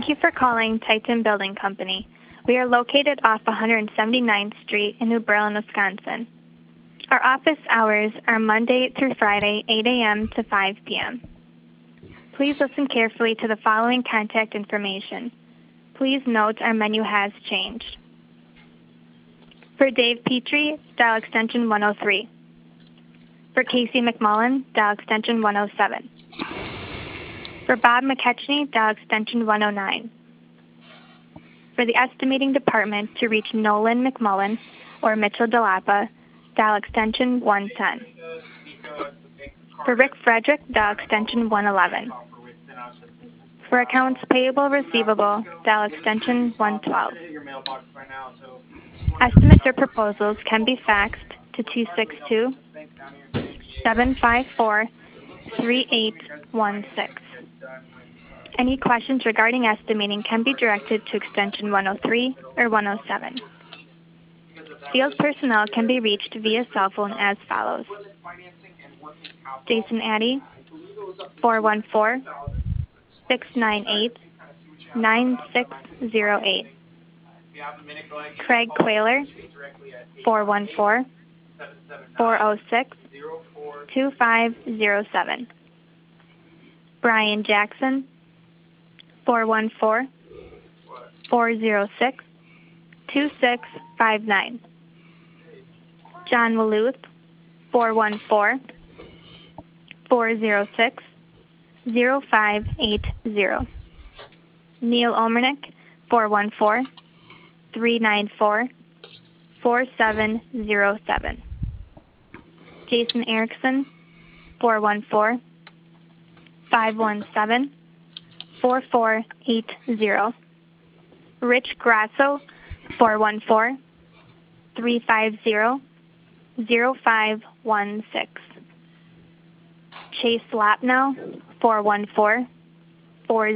Thank you for calling Titan Building Company. We are located off 179th Street in New Berlin, Wisconsin. Our office hours are Monday through Friday, 8 a.m. to 5 p.m. Please listen carefully to the following contact information. Please note our menu has changed. For Dave Petrie, dial extension 103. For Casey McMullen, dial extension 107. For Bob McKechnie, dial extension 109. For the estimating department to reach Nolan McMullen or Mitchell DeLappa, dial extension 110. For Rick Frederick, dial extension 111. For accounts payable receivable, dial extension 112. Estimates or proposals can be faxed to 262-754-3816. Any questions regarding estimating can be directed to extension 103 or 107. Field personnel can be reached via cell phone as follows. Jason Addy, 414-698-9608. Craig Quayler, 414-406-2507. Brian Jackson, 414-406-2659. John Waluth, 414-406-0580. Neil Olmernick, 414-394-4707. Jason Erickson, 414-517-4480. Rich Grasso, 414-350-0516. Chase Lapnow, 414-4